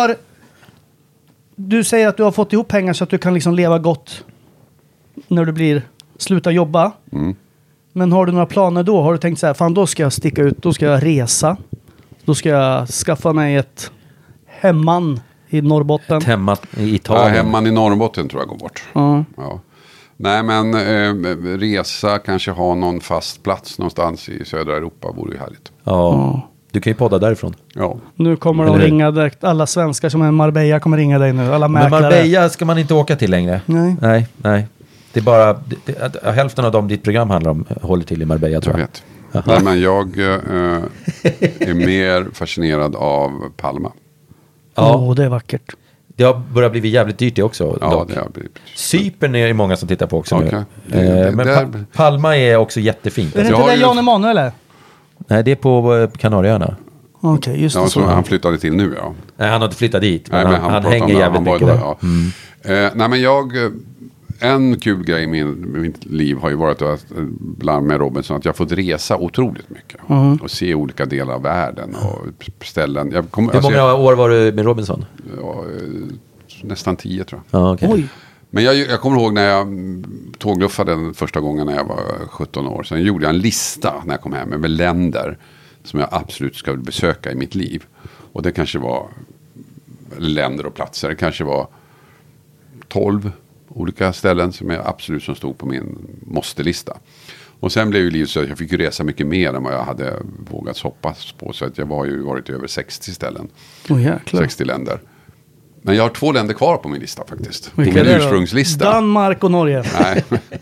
Du säger att du har fått ihop pengar så att du kan liksom leva gott när du sluta jobba. Men har du några planer då? Har du tänkt så här, fan då ska jag sticka ut, då ska jag resa. Då ska jag skaffa mig ett hemman i Norrbotten. Ett hemman i Italien. Ja, hemman i Norrbotten tror jag går bort. Ja. Nej, men resa, kanske ha någon fast plats någonstans i södra Europa vore ju härligt. Ja. Du kan ju podda därifrån. Ja. Nu kommer de ringa direkt. Alla svenskar som är i Marbella kommer ringa dig nu. Alla mäklare. Men Marbella ska man inte åka till längre. Nej. Det är bara hälften av dem ditt program handlar om håller till i Marbella, tror jag. Vet. Nej, men jag är mer fascinerad av Palma. Det är vackert. Det har börjat bli jävligt dyrt det också. Ja, det har blivit. Cypern är det många som tittar på också okay. nu. Men Palma är också jättefint. Är det inte där Jan Emanuel eller? Nej, det är på Kanarieöarna. Okej, just det. Så han flyttade till nu, ja. Nej, han har inte flyttat dit. Men han hänger jävligt mycket där. Nej, men en kul grej i mitt liv har ju varit att bland med Robinson att jag har fått resa otroligt mycket. Och se olika delar av världen och ställen. Hur många år var du med Robinson? Nästan 10 tror jag. Okay. Oj. Men jag kommer ihåg när jag tågluffade den första gången när jag var 17 år. Sen gjorde jag en lista när jag kom hem med länder som jag absolut ska besöka i mitt liv. Och det kanske var länder och platser. Det kanske var 12 olika ställen som jag absolut som stod på min måste-lista. Och sen blev ju livet så att jag fick ju resa mycket mer än vad jag hade vågat hoppas på. Så att jag har ju varit över 60 ställen. 60 länder. Men jag har 2 länder kvar på min lista faktiskt. På min ursprungslista. Danmark och Norge. Nej,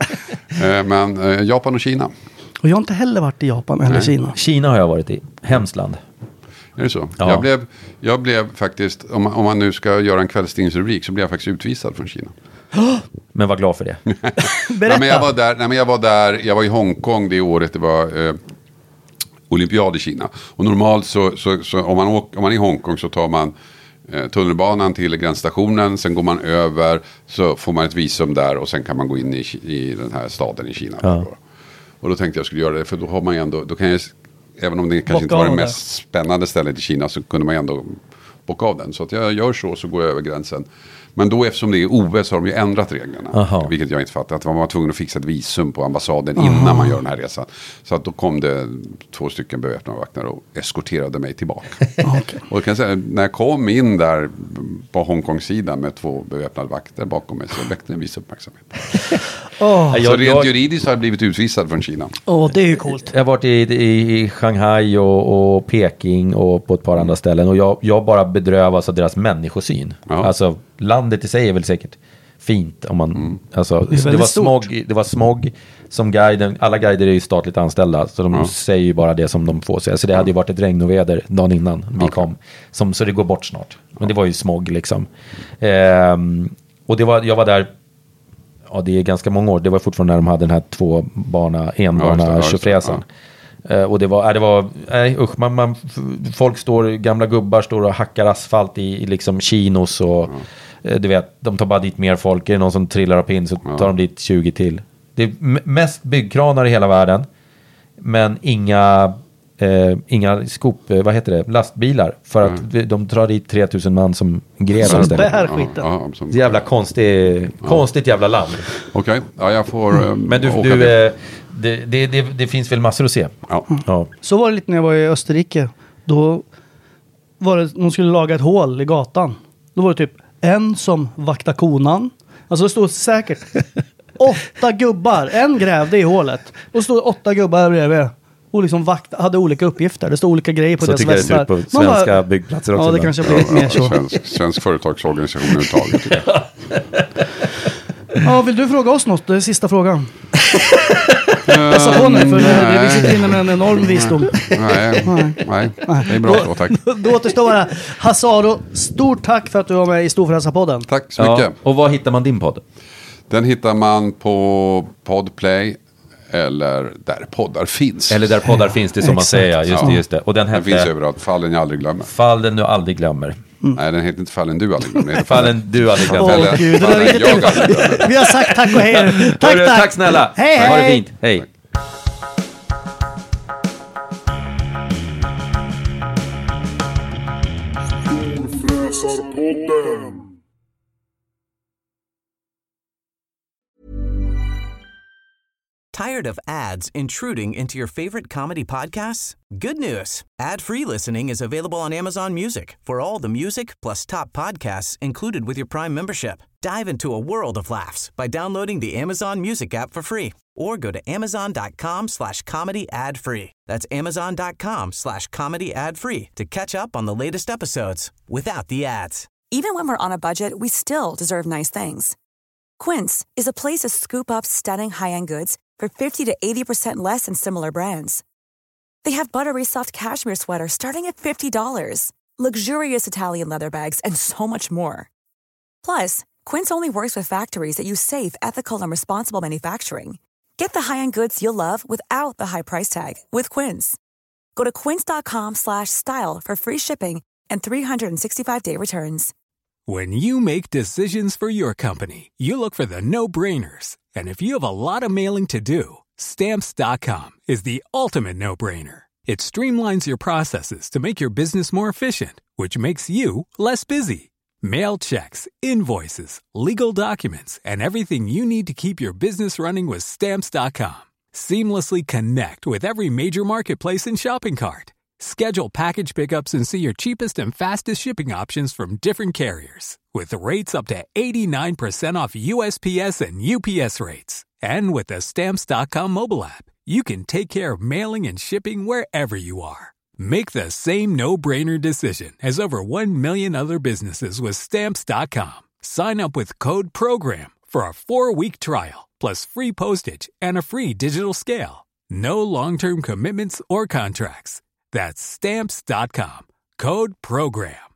men Japan och Kina. Och jag har inte heller varit i Japan eller Kina. Kina har jag varit i. Hemsland. Är det så? Ja. Jag blev faktiskt, om man nu ska göra en kvällstidningsrubrik, så blev jag faktiskt utvisad från Kina. Men var glad för det. Berätta. Jag var i Hongkong det året det var olympiad i Kina. Och normalt så om man är i Hongkong så tar man tunnelbanan till gränsstationen, sen går man över, så får man ett visum där och sen kan man gå in i den här staden i Kina. Ja. Och då tänkte jag skulle göra det, för då har man ju ändå, då kan jag, även om det kanske inte var det mest spännande stället i Kina, så kunde man ändå bocka av den. Så att jag gör så går jag över gränsen. Men då, eftersom det är OS, så har de ju ändrat reglerna. Aha. Vilket jag inte fattar. Att man var tvungen att fixa ett visum på ambassaden innan man gör den här resan. Så att då kom det 2 stycken beväpnade vakter och eskorterade mig tillbaka. Okay. Och kan jag säga, när jag kom in där på Hongkong-sidan med 2 beväpnade vakter bakom mig, så väckte en viss uppmärksamhet. Så rent juridiskt har jag blivit utvisad från Kina. Det är ju coolt. Jag har varit i Shanghai och Peking och på ett par andra ställen. Och jag bara bedrövas av deras människosyn. Ja. Alltså, landet i sig är väl säkert fint om man alltså, det var smog som guiden, alla guider är ju statligt anställda, så de säger ju bara det som de får säga. Så det hade ju varit ett regn och väder dagen innan vi kom, så det går bort snart. Men det var ju smog liksom. Och jag var där, det är ganska många år, det var fortfarande när de hade den här enbana tjofräsen. Och det var folk gamla gubbar står och hackar asfalt i liksom chinos och du vet, de tar bara dit mer folk. Är det någon som trillar upp in så tar de dit 20 till. Det är mest byggkranar i hela världen, men inga lastbilar, för att de drar dit 3000 man som grevar istället. Jävla konstigt jävla land. Okej, jag får men det finns väl massor att se. Ja. Så var det lite när jag var i Österrike. Då var det, de skulle laga ett hål i gatan. Då var det typ en som vaktar konan. Alltså det stod säkert 8 gubbar. En grävde i hålet. Och det stod 8 gubbar bredvid. Och liksom hade olika uppgifter. Det stod olika grejer på deras västar. Så tycker det ser ut på svenska byggplatser också. Ja, det kanske blir lite mer så. Svensk företagsorganisation överhuvudtaget. Ja, vill du fråga oss något? Det är sista frågan. Passa på nu, för vi sitter inne med en enorm visdom. Nej, det är bra så, tack. Då återstår bara Hasaro, stort tack för att du var med i Storfräsarpodden. Tack så mycket. Och var hittar man din podd? Den hittar man på Podplay eller där poddar finns. Eller där poddar finns, det som man säger. Just det. Och den finns överallt. Fallen jag aldrig glömmer. Fallen du aldrig glömmer. Nej, den heter inte Fallen du aldrig glömmer. Fallen du aldrig glömmer. Gud, vi har sagt tack och hej. Tack snälla. Hej. Ha det fint. Hej. Tired of ads intruding into your favorite comedy podcasts? Good news. Ad-free listening is available on Amazon Music for all the music plus top podcasts included with your Prime membership. Dive into a world of laughs by downloading the Amazon Music app for free or go to amazon.com/comedy ad-free. That's amazon.com/comedy ad-free to catch up on the latest episodes without the ads. Even when we're on a budget, we still deserve nice things. Quince is a place to scoop up stunning high-end goods for 50 to 80% less than similar brands. They have buttery soft cashmere sweaters starting at $50, luxurious Italian leather bags, and so much more. Plus, Quince only works with factories that use safe, ethical, and responsible manufacturing. Get the high-end goods you'll love without the high price tag with Quince. Go to quince.com/style for free shipping and 365-day returns. When you make decisions for your company, you look for the no-brainers. And if you have a lot of mailing to do, Stamps.com is the ultimate no-brainer. It streamlines your processes to make your business more efficient, which makes you less busy. Mail checks, invoices, legal documents, and everything you need to keep your business running with Stamps.com. Seamlessly connect with every major marketplace and shopping cart. Schedule package pickups and see your cheapest and fastest shipping options from different carriers. With rates up to 89% off USPS and UPS rates. And with the Stamps.com mobile app, you can take care of mailing and shipping wherever you are. Make the same no-brainer decision as over 1 million other businesses with Stamps.com. Sign up with code PROGRAM for a 4-week trial, plus free postage and a free digital scale. No long-term commitments or contracts. That's Stamps.com. Code PROGRAM.